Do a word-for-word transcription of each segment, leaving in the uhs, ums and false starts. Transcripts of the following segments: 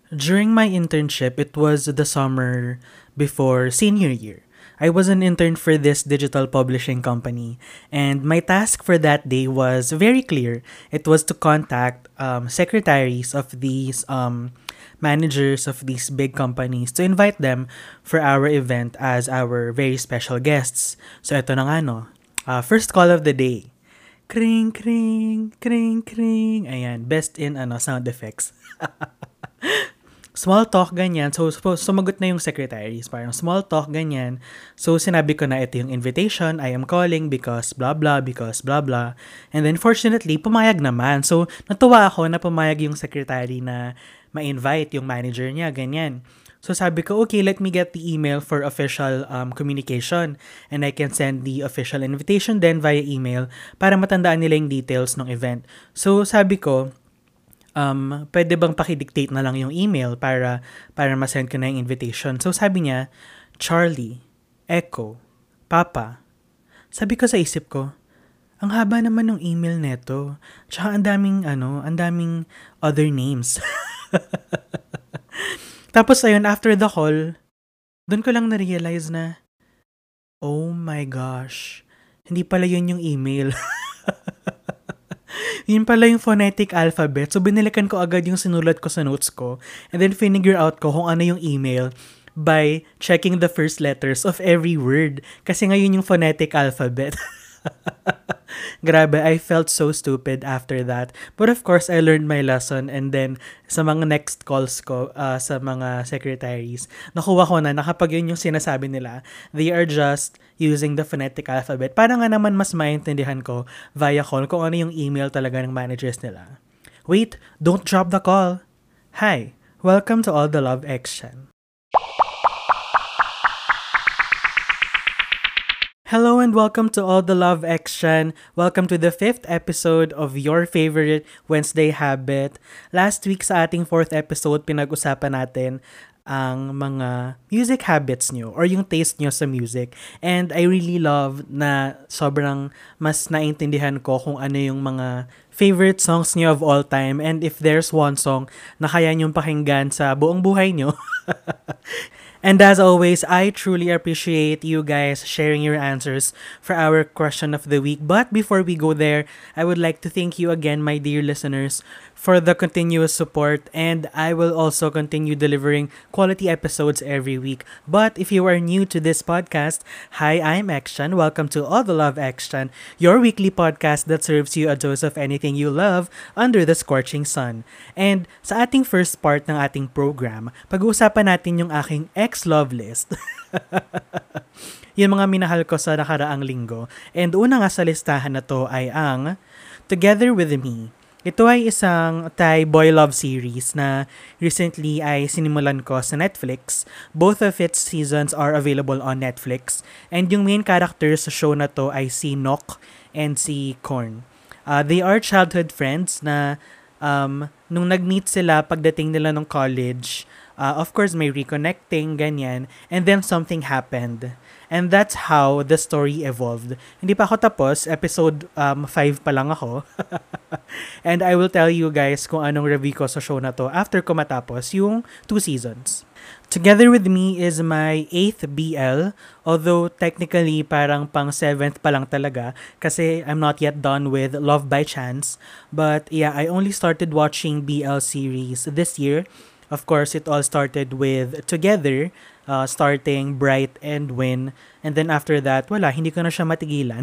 During my internship, it was the summer before senior year. I was an intern for this digital publishing company, and my task for that day was very clear. It was to contact um, secretaries of these um, managers of these big companies to invite them for our event as our very special guests. So, ito na nga no. Uh, first call of the day. Kring, kring, kring, kring. Ayan, best in ano sound effects. Small talk, ganyan. So, so, sumagot na yung secretaries. Parang small talk, ganyan. So, sinabi ko na ito yung invitation. I am calling because blah, blah, because blah, blah. And then, fortunately, pumayag naman. So, natuwa ako na pumayag yung secretary na ma-invite yung manager niya, ganyan. So, sabi ko, okay, let me get the email for official um, communication. And I can send the official invitation then via email para matandaan nila yung details ng event. So, sabi ko, um, pwede bang pakidictate na lang yung email para, para masend ko na yung invitation. So, sabi niya, Charlie, Echo, Papa. Sabi ko sa isip ko, ang haba naman ng email neto. Tsaka ang daming, ano, ang daming other names. Tapos, ayun, after the call, doon ko lang na-realize na, oh my gosh, hindi pala yun yung email. Yun pala yung phonetic alphabet. So, binilikan ko agad yung sinulat ko sa notes ko. And then, finigure out ko kung ano yung email by checking the first letters of every word. Kasi ngayon yung phonetic alphabet. Grabe, I felt so stupid after that. But of course, I learned my lesson and then sa mga next calls ko uh, sa mga secretaries, nakuha ko na na kapag yun yung sinasabi nila, they are just using the phonetic alphabet. Para nga naman mas maintindihan ko via call kung ano yung email talaga ng managers nila. Wait, don't drop the call. Hi, welcome to All the Love Action. Hello and welcome to All the Love Action. Welcome to the fifth episode of your favorite Wednesday habit. Last week sa ating fourth episode, pinag-usapan natin ang mga music habits nyo or yung taste nyo sa music. And I really love na sobrang mas naintindihan ko kung ano yung mga favorite songs nyo of all time. And if there's one song na kaya nyong pakinggan sa buong buhay nyo, and as always, I truly appreciate you guys sharing your answers for our question of the week. But before we go there, I would like to thank you again, my dear listeners, for the continuous support. And I will also continue delivering quality episodes every week. But if you are new to this podcast, hi, I'm Action. Welcome to All the Love Action, your weekly podcast that serves you a dose of anything you love under the scorching sun. And sa ating first part ng ating program, pag-uusapan natin yung aking ex-love list. Yung mga minahal ko sa nakaraang linggo. And una nga sa listahan na to ay ang Together With Me. Ito ay isang Thai boy love series na recently ay sinimulan ko sa Netflix. Both of its seasons are available on Netflix. And yung main characters sa show na to ay si Nok and si Korn. Uh, they are childhood friends na um, nung nag-meet sila pagdating nila ng college, uh, of course may reconnecting, ganyan, and then something happened. And that's how the story evolved. Hindi pa ako tapos, episode um, five pa lang ako. And I will tell you guys kung anong review ko sa show na to after ko matapos yung two seasons. Together With Me is my eighth B L, although technically parang pang seventh pa lang talaga kasi I'm not yet done with Love by Chance. But yeah, I only started watching B L series this year. Of course, it all started with Together, uh, starting Bright and Win. And then after that, wala, hindi ko na siya matigilan.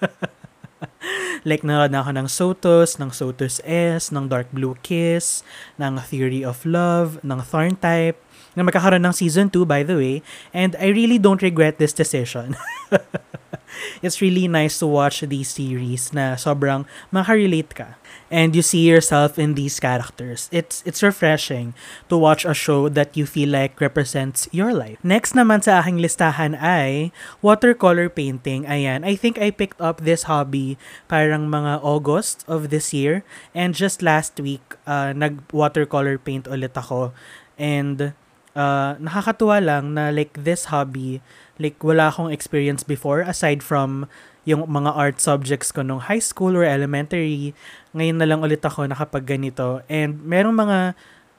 Like, nanood na ako ng Sotos, ng Sotos S, ng Dark Blue Kiss, ng Theory of Love, ng Thorn Type, na magkakaroon ng season two, by the way. And I really don't regret this decision. It's really nice to watch these series na sobrang makarelate ka. And you see yourself in these characters. It's it's refreshing to watch a show that you feel like represents your life. Next naman sa aking listahan ay watercolor painting. Ayan, I think I picked up this hobby parang mga August of this year. And just last week, uh, nag-watercolor paint ulit ako. And uh, nakakatuwa lang na like this hobby, like wala akong experience before aside from yung mga art subjects ko nung high school or elementary. Ngayon na lang ulit ako nakapag ganito. And merong mga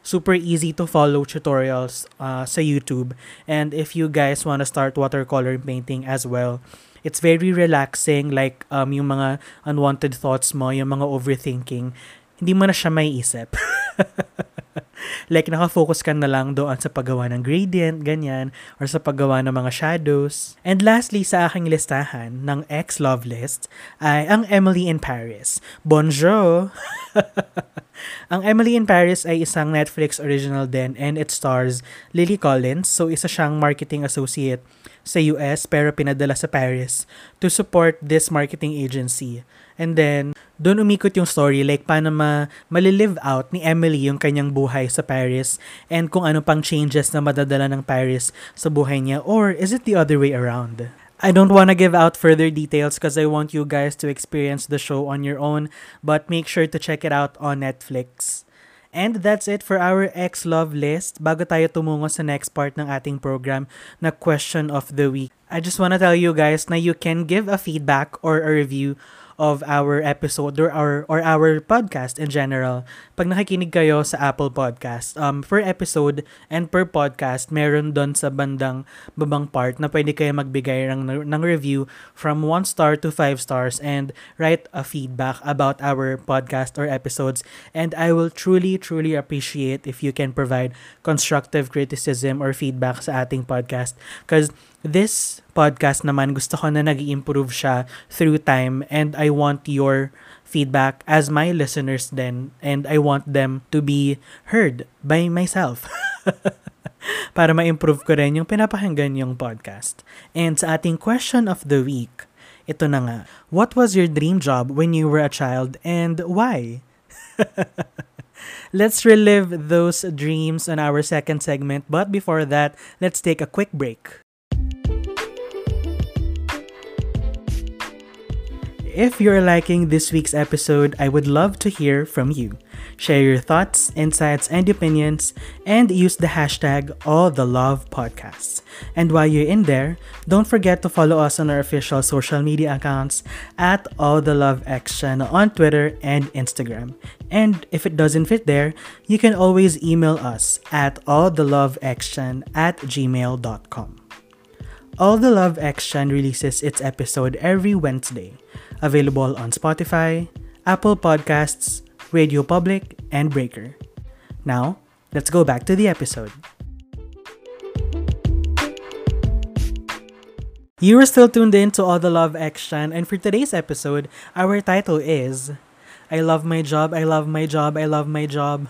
super easy to follow tutorials uh, sa YouTube. And if you guys want to start watercolor painting as well, it's very relaxing, like um, yung mga unwanted thoughts mo, yung mga overthinking, hindi mo na siya may isip. Like, nakafocus ka na lang doon sa paggawa ng gradient, ganyan, or sa paggawa ng mga shadows. And lastly, sa aking listahan ng ex-love list ay ang Emily in Paris. Bonjour! Ang Emily in Paris ay isang Netflix original din, and it stars Lily Collins. So, isa siyang marketing associate sa U S pero pinadala sa Paris to support this marketing agency. And then, doon umikot yung story, like paano ma malilive out ni Emily yung kanyang buhay sa Paris and kung ano pang changes na madadala ng Paris sa buhay niya, or is it the other way around? I don't want to give out further details because I want you guys to experience the show on your own, but make sure to check it out on Netflix. And that's it for our ex-love list. Bago tayo tumungo sa next part ng ating program na question of the week, I just want to tell you guys na you can give a feedback or a review of our episode or our or our podcast in general. Pag nakikinig kayo sa Apple Podcast, um, per episode and per podcast, meron doon sa bandang babang part na pwede kayo magbigay ng, ng review from one star to five stars and write a feedback about our podcast or episodes. And I will truly, truly appreciate if you can provide constructive criticism or feedback sa ating podcast. Because this podcast naman, gusto ko na nag-i-improve siya through time, and I want your feedback as my listeners then, and I want them to be heard by myself para ma-improve ko rin yung pinapakinggan yung podcast. And sa ating question of the week, ito na nga, what was your dream job when you were a child and why? Let's relive those dreams in our second segment, but before that, let's take a quick break. If you're liking this week's episode, I would love to hear from you. Share your thoughts, insights, and opinions, and use the hashtag AllTheLovePodcasts. And while you're in there, don't forget to follow us on our official social media accounts at AllTheLoveAction on Twitter and Instagram. And if it doesn't fit there, you can always email us at alltheloveaction at gmail dot com. All the Love Action releases its episode every Wednesday. Available on Spotify, Apple Podcasts, Radio Public, and Breaker. Now, let's go back to the episode. You are still tuned in to All the Love Action, and for today's episode, our title is I Love My Job, I Love My Job, I Love My Job.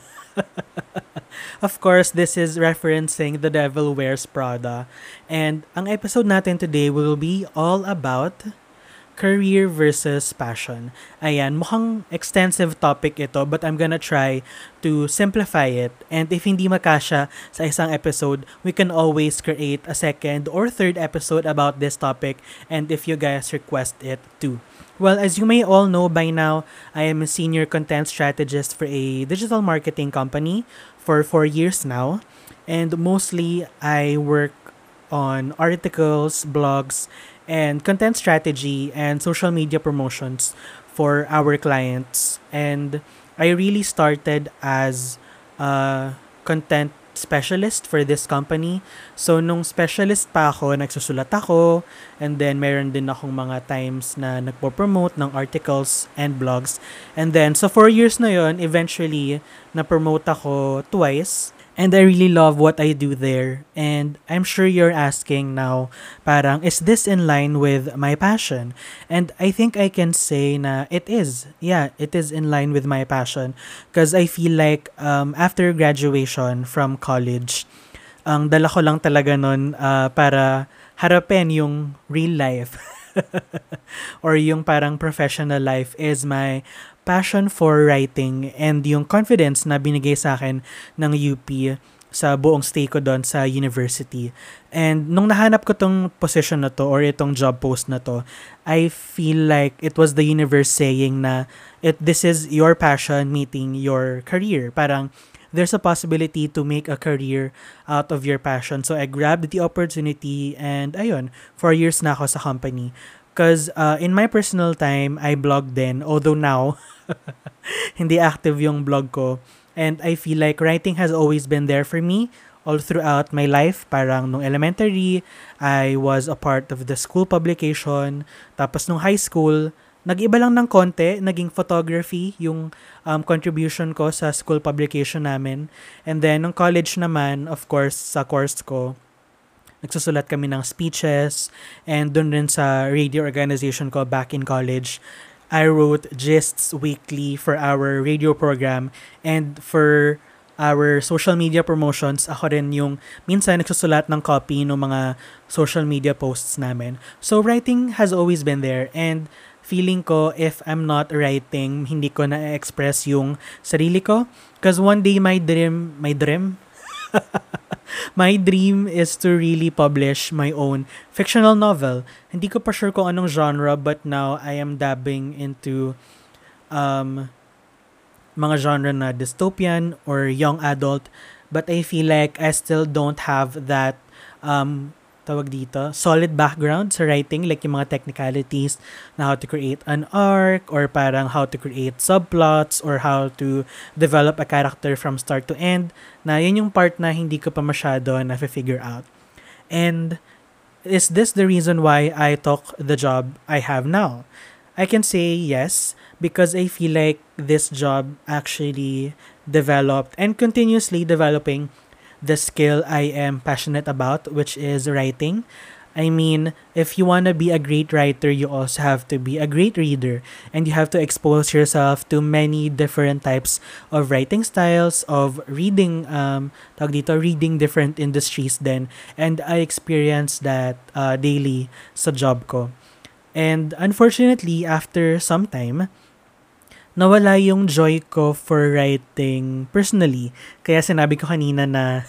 Of course, this is referencing The Devil Wears Prada. And ang episode natin today will be all about career versus passion. Ayan, mukhang extensive topic ito, but I'm gonna try to simplify it. And if hindi makasya sa isang episode, we can always create a second or third episode about this topic, and if you guys request it too. Well, as you may all know by now, I am a senior content strategist for a digital marketing company for four years now. And mostly, I work on articles, blogs, and content strategy and social media promotions for our clients. And I really started as a content specialist for this company. So, nung specialist pa ako, nagsusulat ako, and then meron din akong mga times na nagpo-promote ng articles and blogs. And then, sa four years na yon, eventually, na-promote ako twice. And I really love what I do there. And I'm sure you're asking now, parang, is this in line with my passion? And I think I can say na it is. Yeah, it is in line with my passion. Because I feel like um, after graduation from college, ang dala ko lang talaga nun uh, para harapin yung real life. Or yung parang professional life is my passion for writing and yung confidence na binigay sa akin ng U P sa buong stay ko doon sa university. And nung nahanap ko tong position na to or itong job post na to, I feel like it was the universe saying na it this is your passion meeting your career. Parang there's a possibility to make a career out of your passion. So I grabbed the opportunity and ayun, four years na ako sa company. Because uh, in my personal time, I blog din. Although now, hindi active yung blog ko. And I feel like writing has always been there for me all throughout my life. Parang nung elementary, I was a part of the school publication. Tapos nung high school, nag-iba lang ng konti, naging photography yung um, contribution ko sa school publication namin. And then, nung college naman, of course, sa course ko, nagsusulat kami ng speeches, and dun rin sa radio organization ko back in college, I wrote gists weekly for our radio program, and for our social media promotions, ako rin yung minsan nagsusulat ng copy ng mga social media posts namin. So writing has always been there, and feeling ko if I'm not writing, hindi ko na-express yung sarili ko. Because one day my dream, my dream? My dream is to really publish my own fictional novel. Hindi ko pa sure kung anong genre, but now I am dabbing into um, mga genre na dystopian or young adult. But I feel like I still don't have that um, tawag dito, solid background sa writing, like yung mga technicalities na how to create an arc, or parang how to create subplots, or how to develop a character from start to end, na yun yung part na hindi ko pa masyado na-figure out. And is this the reason why I took the job I have now? I can say yes, because I feel like this job actually developed and continuously developing the skill I am passionate about, which is writing. I mean, if you want to be a great writer, you also have to be a great reader, and you have to expose yourself to many different types of writing styles, of reading, um, tawag dito, reading different industries then, and I experience that uh, daily sa job ko. And unfortunately, after some time, nawala yung joy ko for writing personally. Kaya sinabi ko kanina na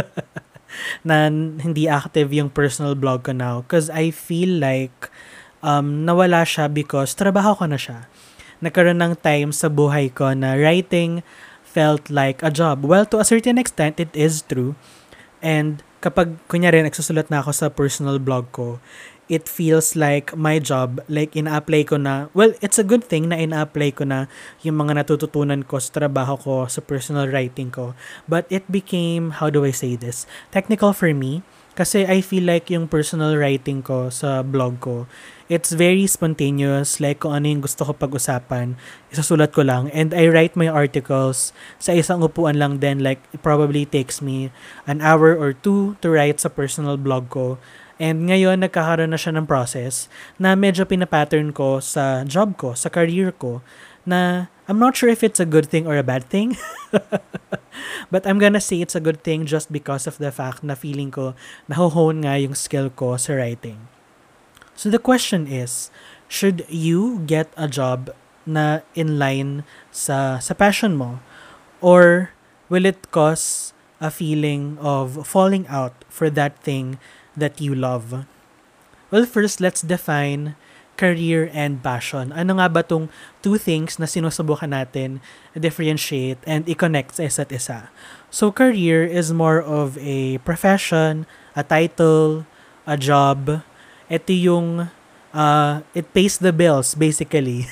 na hindi active yung personal blog ko now, because I feel like um, nawala siya because trabaho ko na siya. Nagkaroon ng time sa buhay ko na writing felt like a job. Well, to a certain extent, it is true. And kapag, kunyari, nagsusulat na ako sa personal blog ko, it feels like my job, like ina-apply ko na, well, it's a good thing na ina-apply ko na yung mga natututunan ko sa trabaho ko, sa personal writing ko. But it became, how do I say this, technical for me, kasi I feel like yung personal writing ko sa blog ko, it's very spontaneous, like kung ano yung gusto ko pag-usapan, isasulat ko lang, and I write my articles sa isang upuan lang din, like it probably takes me an hour or two to write sa personal blog ko. And ngayon, nagkakaroon na siya ng process na medyo pinapattern ko sa job ko, sa career ko, na I'm not sure if it's a good thing or a bad thing. But I'm gonna say it's a good thing just because of the fact na feeling ko nahuhone nga yung skill ko sa writing. So the question is, should you get a job na in line sa, sa passion mo? Or will it cause a feeling of falling out for that thing that you love? Well, first, let's define career and passion. Ano nga ba tong two things na sinusubukan natin differentiate and i-connect sa isa't isa? So, career is more of a profession, a title, a job. Ito yung, uh, it pays the bills, basically.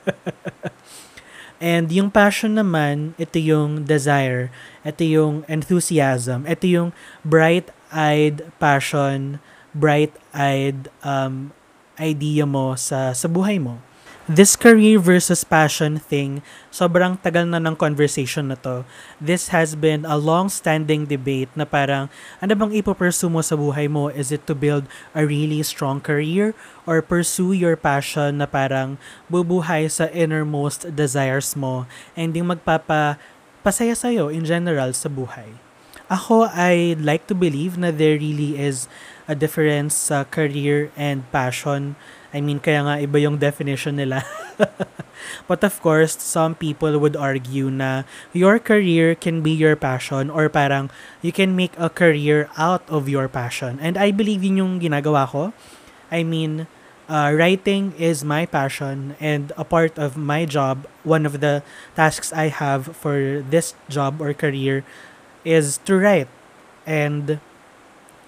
And yung passion naman, ito yung desire, ito yung enthusiasm, ito yung bright-eyed passion, bright-eyed um, idea mo sa, sa buhay mo. This career versus passion thing, sobrang tagal na ng conversation na to. This has been a long-standing debate na parang, ano bang ipopursue mo sa buhay mo? Is it to build a really strong career or pursue your passion na parang bubuhay sa innermost desires mo and yung magpapa pasaya sa'yo in general sa buhay? Ako, I like to believe na there really is a difference sa career and passion. I mean, kaya nga iba yung definition nila. But of course, some people would argue na your career can be your passion, or parang you can make a career out of your passion. And I believe yun yung ginagawa ko. I mean, uh, writing is my passion, and a part of my job, one of the tasks I have for this job or career is to write. And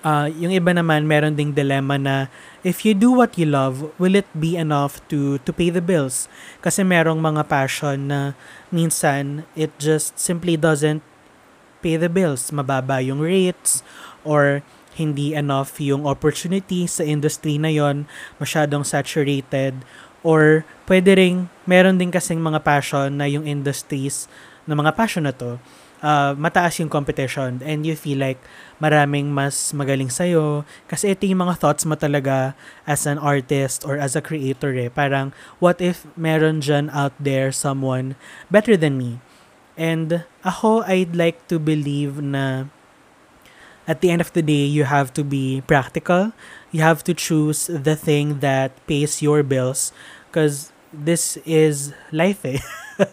Uh, yung iba naman, meron ding dilemma na if you do what you love, will it be enough to to pay the bills? Kasi merong mga passion na minsan it just simply doesn't pay the bills. Mababa yung rates or hindi enough yung opportunity sa industry na yon, masyadong saturated, or pwede ring meron din kasing mga passion na yung industries ng mga passion na to, uh, mataas yung competition and you feel like maraming mas magaling sa'yo kasi ito yung mga thoughts mo talaga as an artist or as a creator eh. Parang, what if meron dyan out there someone better than me? And ako, I'd like to believe na at the end of the day, you have to be practical. You have to choose the thing that pays your bills because this is life eh.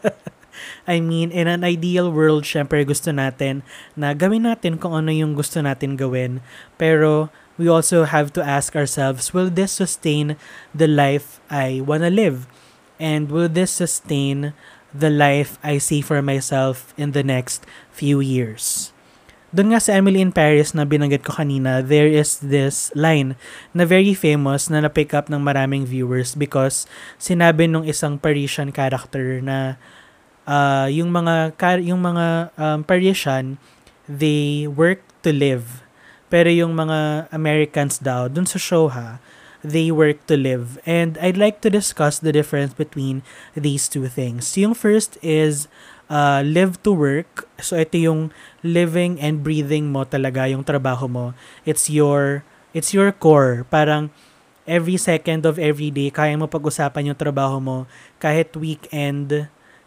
I mean, in an ideal world, syempre gusto natin na gawin natin kung ano yung gusto natin gawin. Pero we also have to ask ourselves, will this sustain the life I wanna live? And will this sustain the life I see for myself in the next few years? Doon nga sa Emily in Paris na binanggit ko kanina, there is this line na very famous na na-pick up ng maraming viewers because sinabi nung isang Parisian character na uh, yung mga yung mga um, Parisian, they work to live. Pero yung mga Americans daw, dun sa show ha, they work to live. And I'd like to discuss the difference between these two things. Yung first is uh, live to work. So ito yung living and breathing mo talaga, yung trabaho mo. It's your, it's your core. Parang every second of every day, kaya mo pag-usapan yung trabaho mo. Kahit weekend,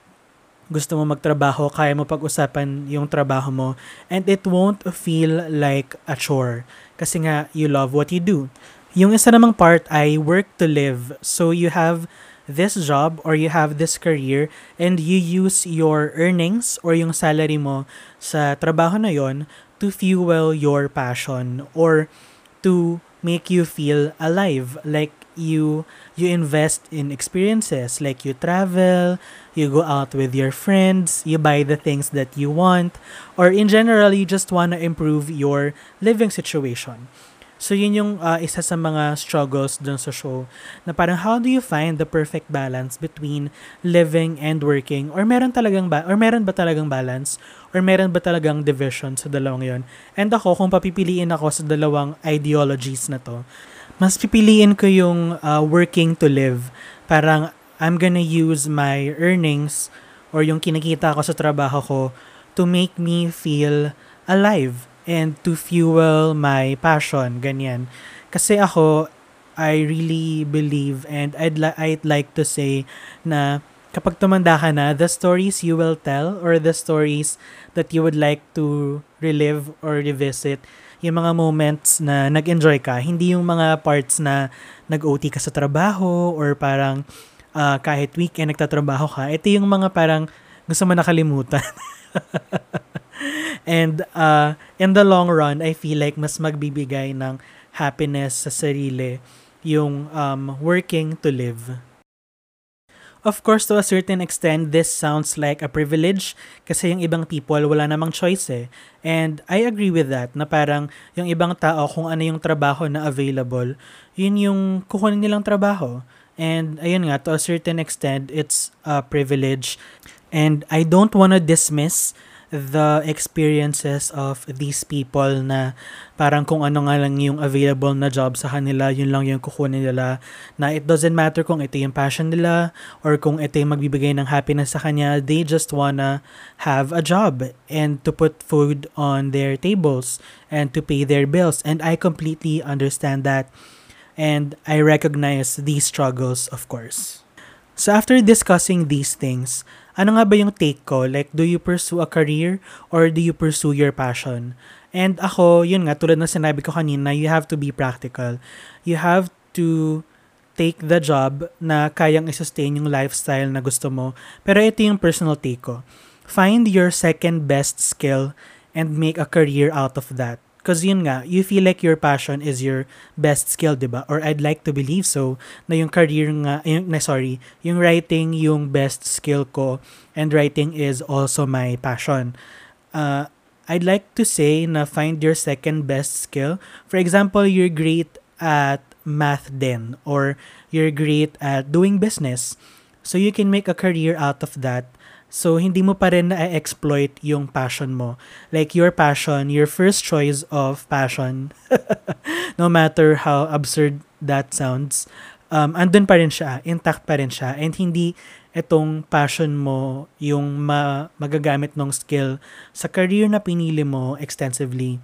gusto mo magtrabaho, kaya mo pag-usapan yung trabaho mo. And it won't feel like a chore. Kasi nga, you love what you do. Yung isa namang part ay work to live. So you have this job or you have this career and you use your earnings or yung salary mo sa trabaho na yon to fuel your passion or to make you feel alive. Like you you invest in experiences, like you travel, you go out with your friends, you buy the things that you want, or in general, you just want to improve your living situation. So yun yung uh, isa sa mga struggles dun sa show na parang how do you find the perfect balance between living and working, or meron talagang ba or meron ba talagang balance or meron ba talagang division sa dalawang yon. And ako, kung papipiliin ako sa dalawang ideologies na to, mas pipiliin ko yung uh, working to live. Parang I'm gonna use my earnings or yung kinikita ko sa trabaho ko to make me feel alive and to fuel my passion, ganyan. Kasi ako, I really believe and I'd, li- I'd like to say na kapag tumanda ka na, the stories you will tell or the stories that you would like to relive or revisit, yung mga moments na nag-enjoy ka, hindi yung mga parts na nag-O T ka sa trabaho or parang uh, kahit weekend nagtatrabaho ka. Ito yung mga parang gusto mo nakalimutan. And uh, in the long run, I feel like mas magbibigay ng happiness sa sarili yung um, working to live. Of course, to a certain extent, this sounds like a privilege kasi yung ibang people wala namang choice eh. And I agree with that na parang yung ibang tao kung ano yung trabaho na available, yun yung kukunin nilang trabaho. And ayun nga, to a certain extent, it's a privilege. And I don't wanna dismiss the experiences of these people na parang kung ano nga lang yung available na job sa kanila, yun lang yung kukunin nila, na it doesn't matter kung ito yung passion nila or kung ito yung magbibigay ng happiness sa kanya, they just wanna have a job and to put food on their tables and to pay their bills. And I completely understand that and I recognize these struggles, of course. So after discussing these things, ano nga ba yung take ko? Like, do you pursue a career or do you pursue your passion? And ako, yun nga, tulad na sinabi ko kanina, you have to be practical. You have to take the job na kayang i-sustain yung lifestyle na gusto mo. Pero ito yung personal take ko. Find your second best skill and make a career out of that. Because yun nga, you feel like your passion is your best skill, diba? Or I'd like to believe so, na yung career nga, yung, na sorry, yung writing yung best skill ko, and writing is also my passion. Uh, I'd like to say na find your second best skill. For example, you're great at math then, or you're great at doing business. So you can make a career out of that. So hindi mo pa rin na-exploit yung passion mo. Like your passion, your first choice of passion, no matter how absurd that sounds, um, andun pa rin siya, intact pa rin siya. And hindi itong passion mo yung ma- magagamit ng skill sa career na pinili mo extensively.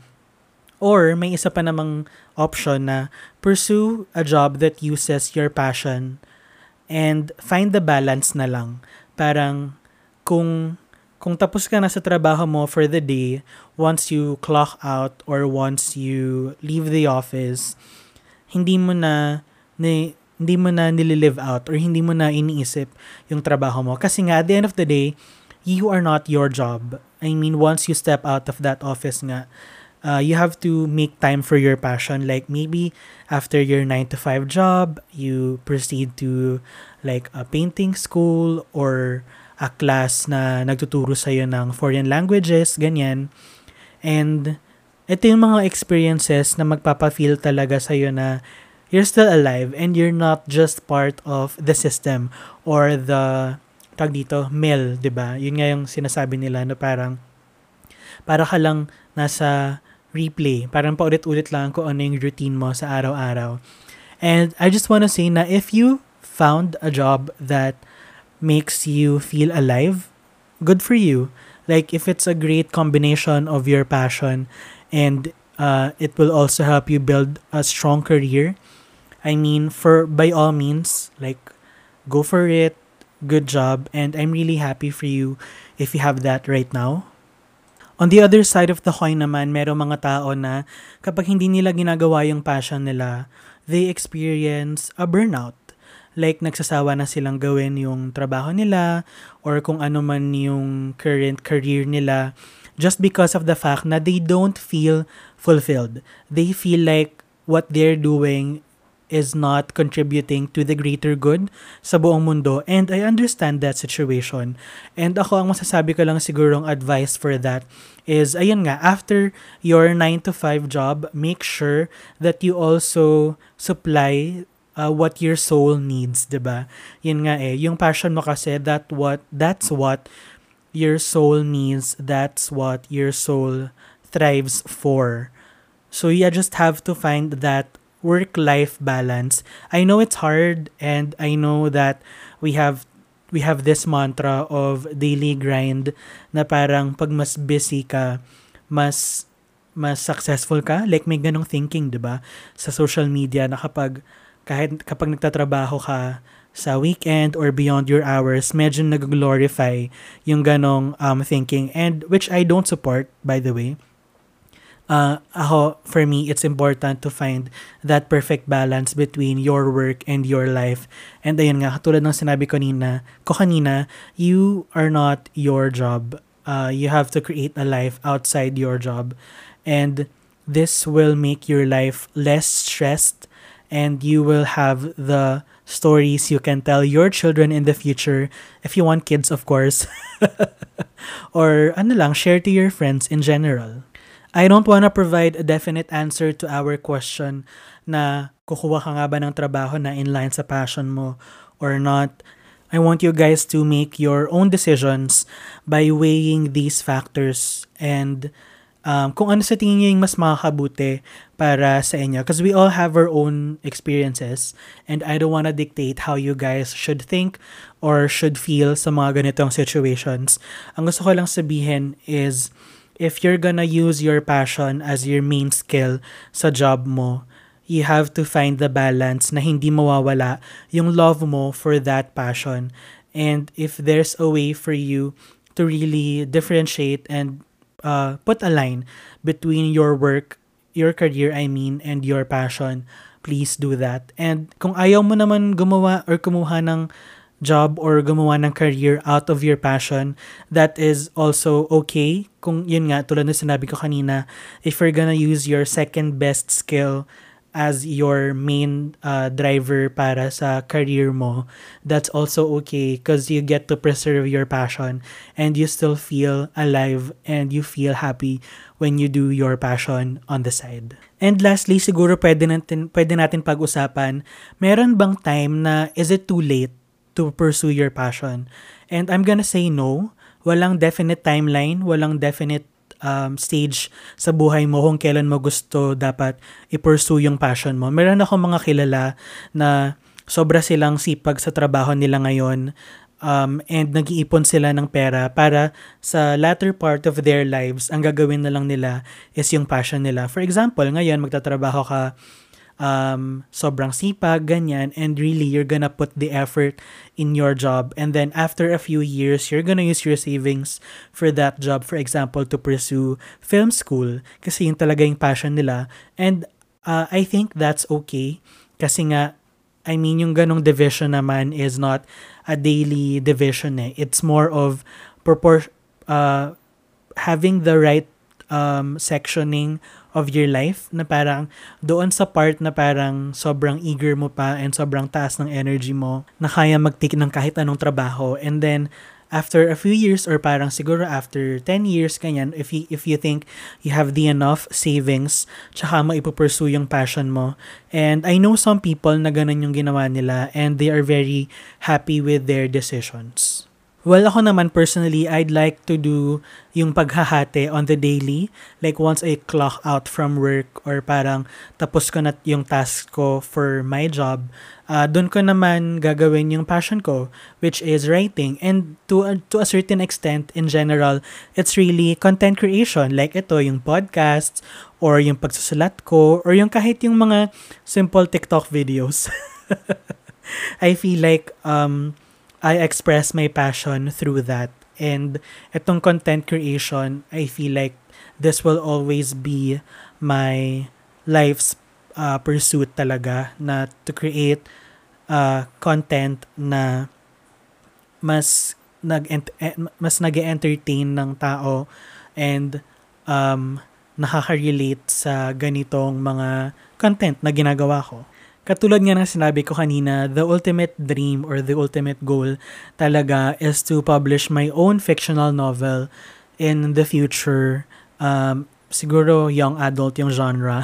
Or may isa pa namang option na pursue a job that uses your passion and find the balance na lang. Parang kung kung tapos ka na sa trabaho mo for the day, once you clock out or once you leave the office, hindi mo na ni hindi mo na nililive out or hindi mo na iniisip yung trabaho mo. Kasi nga, at the end of the day, you are not your job. I mean, once you step out of that office nga, uh, you have to make time for your passion. Like maybe after your nine to five job, you proceed to like a painting school or a class na nagtuturo sa'yo ng foreign languages, ganyan. And ito yung mga experiences na magpapafeel talaga sa'yo na you're still alive and you're not just part of the system or the, tag dito, mill, diba? Yun nga yung sinasabi nila na parang, para ka lang nasa replay. Parang paulit-ulit lang kung ano yung routine mo sa araw-araw. And I just wanna say na if you found a job that makes you feel alive, good for you. Like if it's a great combination of your passion and uh, it will also help you build a strong career. I mean, for by all means, like go for it. Good job. And I'm really happy for you if you have that right now. On the other side of the coin naman, merong mga tao na kapag hindi nila ginagawa yung passion nila, they experience a burnout. Like, nagsasawa na silang gawin yung trabaho nila or kung ano man yung current career nila just because of the fact na they don't feel fulfilled. They feel like what they're doing is not contributing to the greater good sa buong mundo. And I understand that situation. And ako, ang masasabi ko lang sigurong advice for that is, ayun nga, after your nine to five job, make sure that you also supply Uh, what your soul needs, 'di ba? Yun nga eh, yung passion mo kasi that what that's what your soul needs, that's what your soul thrives for. So you just have to find that work-life balance. I know it's hard and I know that we have we have this mantra of daily grind na parang pag mas busy ka, mas mas successful ka. Like may ganong thinking, 'di ba? Sa social media na kapag kahit kapag nagtatrabaho ka sa weekend or beyond your hours, medyo nag-glorify yung ganong um, thinking. And which I don't support, by the way. Uh, ako, for me, it's important to find that perfect balance between your work and your life. And ayun nga, katulad ng sinabi ko kanina, ko kanina, you are not your job. Uh, you have to create a life outside your job. And this will make your life less stressed, and you will have the stories you can tell your children in the future, if you want kids, of course. Or ano lang, share to your friends in general. I don't want to provide a definite answer to our question na kukuha ka nga ba ng trabaho na inline sa passion mo or not. I want you guys to make your own decisions by weighing these factors and Um, kung ano sa tingin nyo yung mas makakabuti para sa inyo. Because we all have our own experiences and I don't want to dictate how you guys should think or should feel sa mga ganitong situations. Ang gusto ko lang sabihin is, if you're gonna use your passion as your main skill sa job mo, you have to find the balance na hindi mawawala yung love mo for that passion. And if there's a way for you to really differentiate and Uh, put a line between your work, your career, I mean, and your passion, please do that. And kung ayaw mo naman gumawa or kumuha ng job or gumawa ng career out of your passion, that is also okay. Kung yun nga, tulad na sinabi ko kanina, if you're gonna use your second best skill as your main uh, driver para sa career mo, that's also okay because you get to preserve your passion and you still feel alive and you feel happy when you do your passion on the side. And lastly, siguro pwede natin, pwede natin pag-usapan, meron bang time na is it too late to pursue your passion? And I'm gonna say no. Walang definite timeline, walang definite um, stage sa buhay mo kung kailan mo gusto dapat i-pursue yung passion mo. Meron akong mga kilala na sobra silang sipag sa trabaho nila ngayon um, and nag-iipon sila ng pera para sa latter part of their lives, ang gagawin na lang nila is yung passion nila. For example, ngayon magtatrabaho ka um, sobrang sipag, ganyan, and really, you're gonna put the effort in your job. And then, after a few years, you're gonna use your savings for that job, for example, to pursue film school. Kasi yung talaga yung passion nila. And uh, I think that's okay. Kasi nga, I mean, yung ganong division naman is not a daily division eh. It's more of propor- uh, having the right um, sectioning of your life na parang doon sa part na parang sobrang eager mo pa and sobrang taas ng energy mo na kaya mag-take ng kahit anong trabaho, and then after a few years or parang siguro after ten years kanyan, if you, if you think you have the enough savings tsaka mo ipupursue yung passion mo. And I know some people na ganun yung ginawa nila and they are very happy with their decisions. Well, ako naman personally, I'd like to do yung paghahati on the daily. Like once I clock out from work or parang tapos ko na yung task ko for my job, uh, dun ko naman gagawin yung passion ko, which is writing. And to a, to a certain extent, in general, it's really content creation. Like ito, yung podcasts, or yung pagsusulat ko, or yung kahit yung mga simple TikTok videos. I feel like um I express my passion through that. And itong content creation, I feel like this will always be my life's uh, pursuit talaga, na to create uh, content na mas nag mas nag-entertain ng tao and um, nakaka-relate sa ganitong mga content na ginagawa ko. Katulad nga ng sinabi ko kanina, the ultimate dream or the ultimate goal talaga is to publish my own fictional novel in the future. Um, siguro young adult yung genre.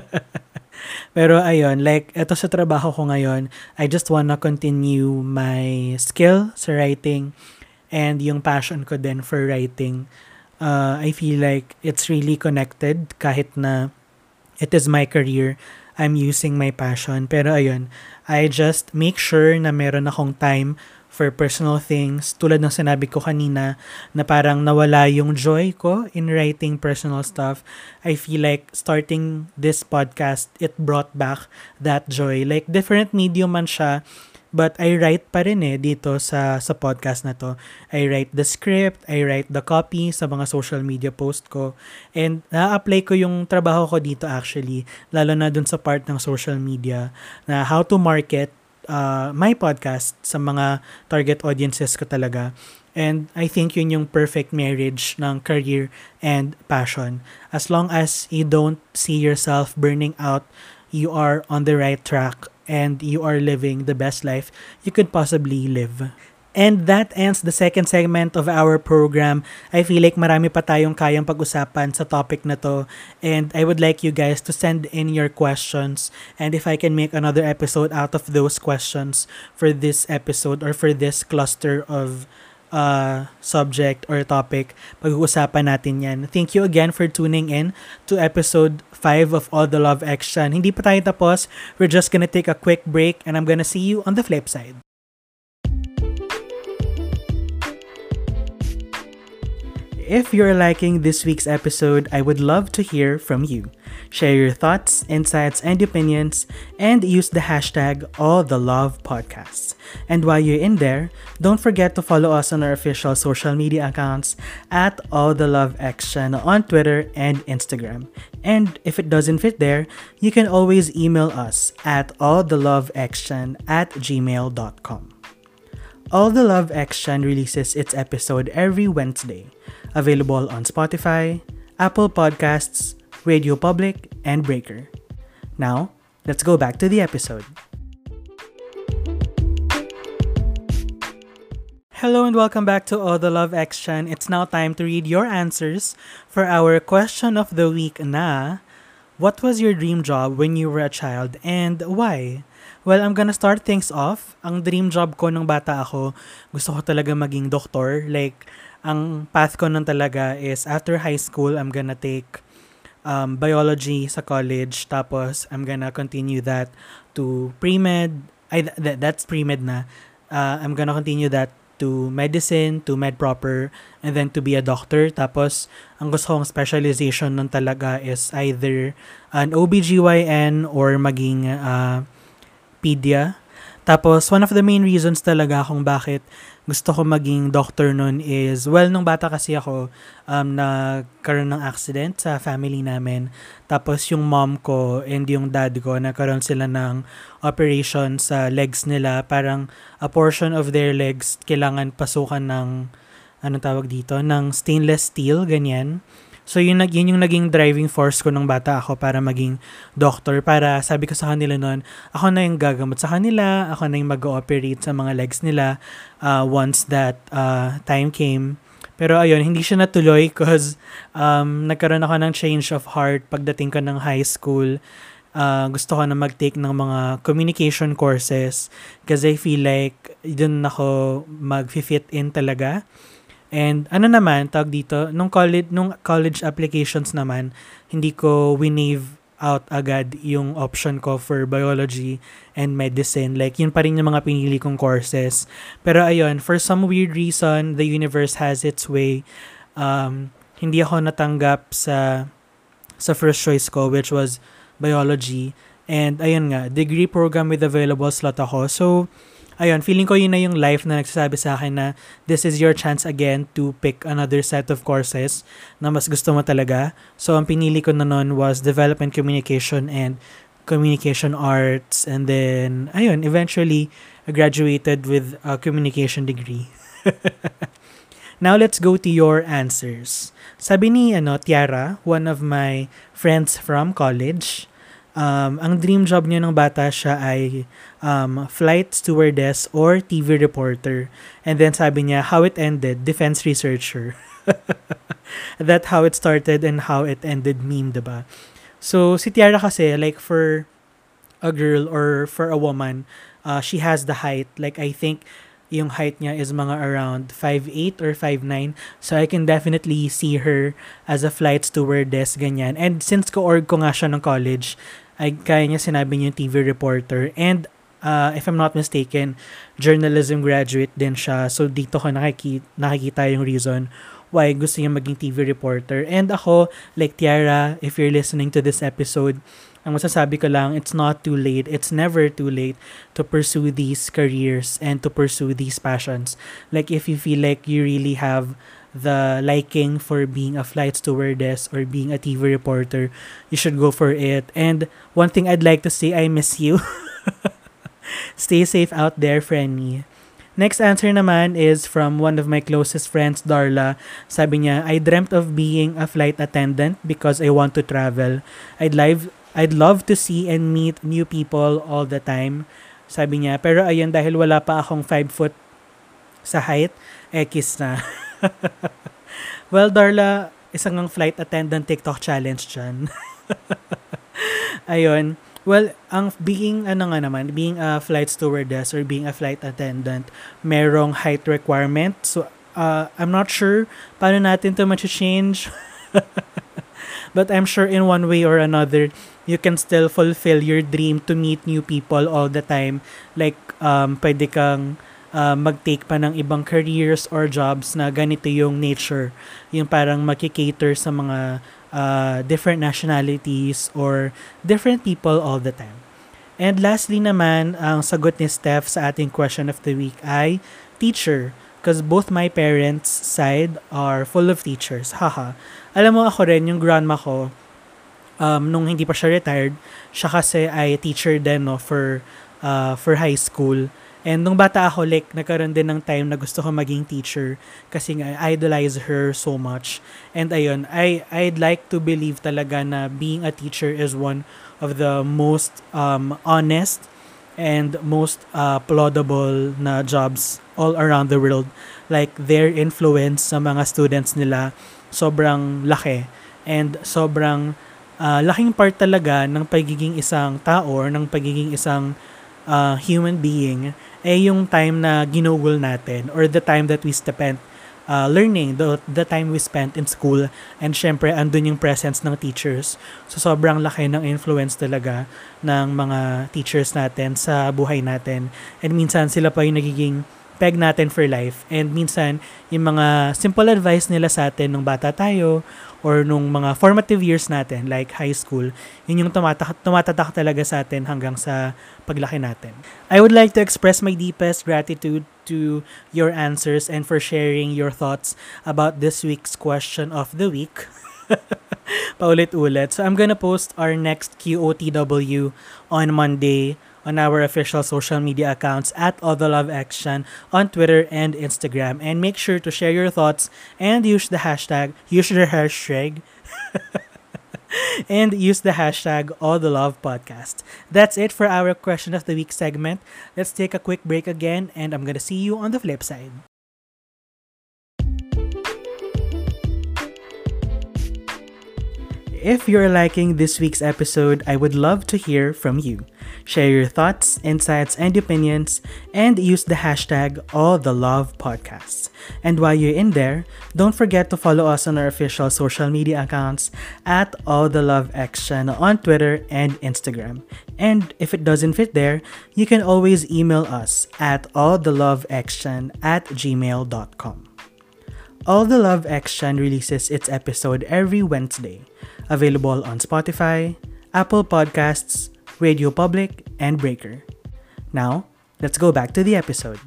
Pero ayun, like, eto sa trabaho ko ngayon, I just wanna continue my skill sa writing and yung passion ko din for writing. Uh, I feel like it's really connected kahit na it is my career. I'm using my passion. Pero ayun, I just make sure na meron akong time for personal things. Tulad ng sinabi ko kanina, na parang nawala yung joy ko in writing personal stuff. I feel like starting this podcast, it brought back that joy. Like, different medium man siya, but I write pa rin eh dito sa, sa podcast na to. I write the script, I write the copy sa mga social media post ko. And na-apply ko yung trabaho ko dito actually, lalo na dun sa part ng social media, na how to market uh, my podcast sa mga target audiences ko talaga. And I think yun yung perfect marriage ng career and passion. As long as you don't see yourself burning out, you are on the right track and you are living the best life you could possibly live. And that ends the second segment of our program. I feel like marami pa tayong kayang pag-usapan sa topic na to. And I would like you guys to send in your questions. And if I can make another episode out of those questions for this episode or for this cluster of uh, subject or topic, pag-uusapan natin yan. Thank you again for tuning in to episode five of All the Love Action. Hindi pa tayo tapos. We're just gonna take a quick break and I'm gonna see you on the flip side. If you're liking this week's episode, I would love to hear from you. Share your thoughts, insights, and opinions, and use the hashtag AllTheLovePodcasts. And while you're in there, don't forget to follow us on our official social media accounts at AllTheLoveAction on Twitter and Instagram. And if it doesn't fit there, you can always email us at alltheloveaction at gmail dot com. All the Love Action releases its episode every Wednesday. Available on Spotify, Apple Podcasts, Radio Public, and Breaker. Now, Let's go back to the episode. Hello and welcome back to All the Love Action. It's now time to read your answers for our question of the week na, what was your dream job when you were a child and why? Well, I'm gonna start things off. Ang dream job ko nung bata ako, gusto ko talaga maging doktor. Like, ang path ko nun talaga is after high school, I'm gonna take um, biology sa college. Tapos, I'm gonna continue that to pre-med. Ay, th- that's pre-med na. Uh, I'm gonna continue that to medicine, to med proper, and then to be a doctor. Tapos, ang gusto kong specialization nun talaga is either an O B G Y N or maging uh, pedia. Tapos, one of the main reasons talaga kung bakit gusto ko maging doctor nun is, well, nung bata kasi ako, um, nagkaroon ng accident sa family namin. Tapos, yung mom ko and yung dad ko, nagkaroon sila ng operation sa legs nila. Parang a portion of their legs kailangan pasukan ng, anong tawag dito, ng stainless steel, ganyan. So, yun, yun yung naging driving force ko nung bata ako para maging doctor. Para sabi ko sa kanila noon, ako na yung gagamot sa kanila, ako na yung mag-ooperate sa mga legs nila uh, once that uh, time came. Pero ayun, hindi siya natuloy because um, nagkaroon ako ng change of heart pagdating ko ng high school. Uh, gusto ko na mag-take ng mga communication courses kasi I feel like dun ako mag-fit in talaga. And ano naman, tawag dito, nung college, nung college applications naman, hindi ko winave out agad yung option ko for biology and medicine. Like, yun pa rin yung mga pinili kong courses. Pero ayun, for some weird reason, the universe has its way. Um, hindi ako natanggap sa sa first choice ko, which was biology. And ayun nga, degree program with available slot ako. So, ayun, feeling ko yun na yung life na nagsasabi sa akin na this is your chance again to pick another set of courses na mas gusto mo talaga. So, ang pinili ko na nun was development communication and communication arts. And then, ayun, eventually, I graduated with a communication degree. Now, let's go to your answers. Sabi ni ano, Tiara, one of my friends from college, Um, ang dream job niya nung bata siya ay um, flight stewardess or T V reporter. And then sabi niya, how it ended, defense researcher. That how it started and how it ended meme, diba? So, si Tiara kasi, like for a girl or for a woman, uh, she has the height. Like, I think yung height niya is mga around five eight or five nine. So, I can definitely see her as a flight stewardess, ganyan. And since ko-org ko nga siya ng college, ay kaya niya sinabi niya yung T V reporter. And uh, if I'm not mistaken, journalism graduate din siya. So dito ko nakikita, nakikita yung reason why gusto niya maging T V reporter. And ako, like Tiara, if you're listening to this episode, ang masasabi ko lang, it's not too late. It's never too late to pursue these careers and to pursue these passions. Like if you feel like you really have the liking for being a flight stewardess or being a T V reporter, you should go for it. And one thing I'd like to say, I miss you. Stay safe out there, friendly. Next answer naman is from one of my closest friends, Darla. Sabi niya, I dreamt of being a flight attendant because I want to travel. I'd live, I'd love to see and meet new people all the time. Sabi niya, pero ayun, dahil wala pa akong five foot sa height, X na. Well, Darla, isang ng flight attendant TikTok challenge dyan. Ayun. Well, ang being, ano nga naman, being a flight stewardess or being a flight attendant, merong height requirement. So, uh, I'm not sure paano natin to ma-change. But I'm sure in one way or another, you can still fulfill your dream to meet new people all the time. Like, um, pwede kang Uh, mag-take pa ng ibang careers or jobs na ganito yung nature. Yung parang makikater sa mga uh, different nationalities or different people all the time. And lastly naman, ang sagot ni Steph sa ating question of the week ay teacher. Because both my parents' side are full of teachers. Haha. Alam mo ako rin, yung grandma ko, um, nung hindi pa siya retired, siya kasi ay teacher din no, for, uh, for high school. And nung bata ako, like, nagkaroon din ng time na gusto ko maging teacher kasi nga, I idolize her so much. And ayun, I, I'd like to believe talaga na being a teacher is one of the most um, honest and most uh, applaudable na jobs all around the world. Like, their influence sa mga students nila, sobrang laki. And sobrang uh, laking part talaga ng pagiging isang tao or ng pagiging isang uh, human being ay yung time na ginugol natin or the time that we spent uh, learning, the, the time we spent in school. And syempre, andun yung presence ng teachers. So, sobrang laki ng influence talaga ng mga teachers natin sa buhay natin. And minsan, sila pa yung nagiging peg natin for life. And minsan, yung mga simple advice nila sa atin nung bata tayo or nung mga formative years natin, like high school, yun yung tumatak, tumatatak talaga sa atin hanggang sa paglaki natin. I would like to express my deepest gratitude to your answers and for sharing your thoughts about this week's question of the week. Paulit-ulit. So I'm gonna post our next Q O T W on Monday on our official social media accounts at All the Love Action on Twitter and Instagram. And make sure to share your thoughts and use the hashtag, use the hashtag, and use the hashtag All the Love Podcast. That's it for our question of the week segment. Let's take a quick break again, and I'm gonna see you on the flip side. If you're liking this week's episode, I would love to hear from you. Share your thoughts, insights, and opinions, and use the hashtag AllTheLovePodcasts. And while you're in there, don't forget to follow us on our official social media accounts at AllTheLoveAction on Twitter and Instagram. And if it doesn't fit there, you can always email us at alltheloveaction at gmail dot com. All the Love Action releases its episode every Wednesday. Available on Spotify, Apple Podcasts, Radio Public, and Breaker. Now, let's go back to the episode.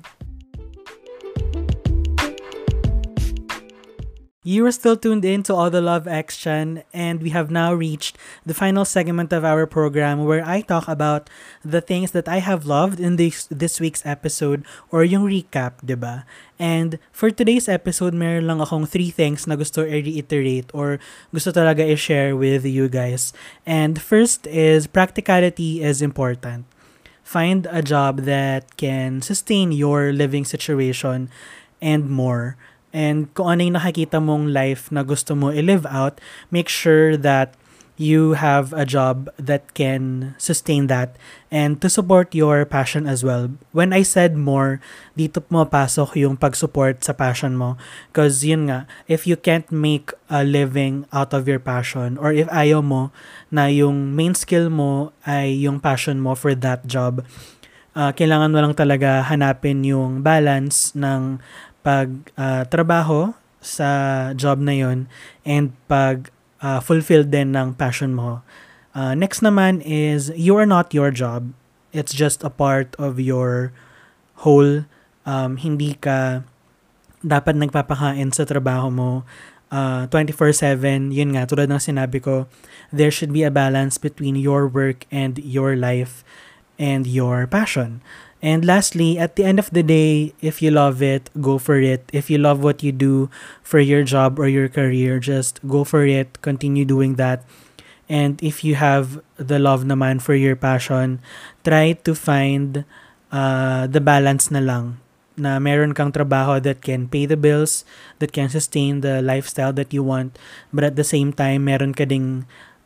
You are still tuned in to All the Love Action, and we have now reached the final segment of our program where I talk about the things that I have loved in this this week's episode or yung recap, diba? And for today's episode, meron lang akong three things na gusto i-reiterate or gusto talaga i-share with you guys. And first is practicality is important. Find a job that can sustain your living situation and more. And kung ano yung nakikita mong life na gusto mo i-live out, make sure that you have a job that can sustain that and to support your passion as well. When I said more, dito pumapasok yung pag-support sa passion mo. Because yun nga, if you can't make a living out of your passion or if ayaw mo na yung main skill mo ay yung passion mo for that job, uh, kailangan mo lang talaga hanapin yung balance ng pag uh, trabaho sa job na yon and pag uh, fulfilled din ng passion mo. Uh, next naman is you are not your job. It's just a part of your whole. Um, hindi ka dapat nagpapakain sa trabaho mo uh, twenty-four seven. Yun nga, tulad ng sinabi ko, there should be a balance between your work and your life and your passion. And lastly, at the end of the day, if you love it, go for it. If you love what you do for your job or your career, just go for it. Continue doing that. And if you have the love naman for your passion, try to find uh, the balance na lang. Na meron kang trabaho that can pay the bills, that can sustain the lifestyle that you want. But at the same time, meron ka ding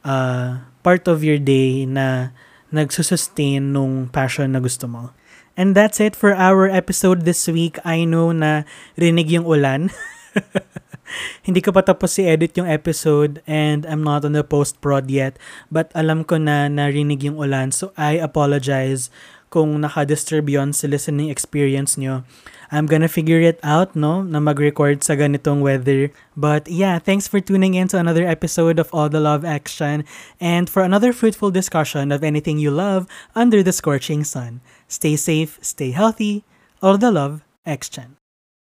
uh, part of your day na nagsusustain nung passion na gusto mo. And that's it for our episode this week. I know na rinig yung ulan. Hindi ko pa tapos i-edit yung episode and I'm not on the post-prod yet. But alam ko na narinig yung ulan. So I apologize kung naka-disturb yun sa listening experience nyo. I'm gonna figure it out, no? Na mag-record sa ganitong weather. But yeah, thanks for tuning in to another episode of All the Love Action and for another fruitful discussion of anything you love under the scorching sun. Stay safe, stay healthy. All the Love Action.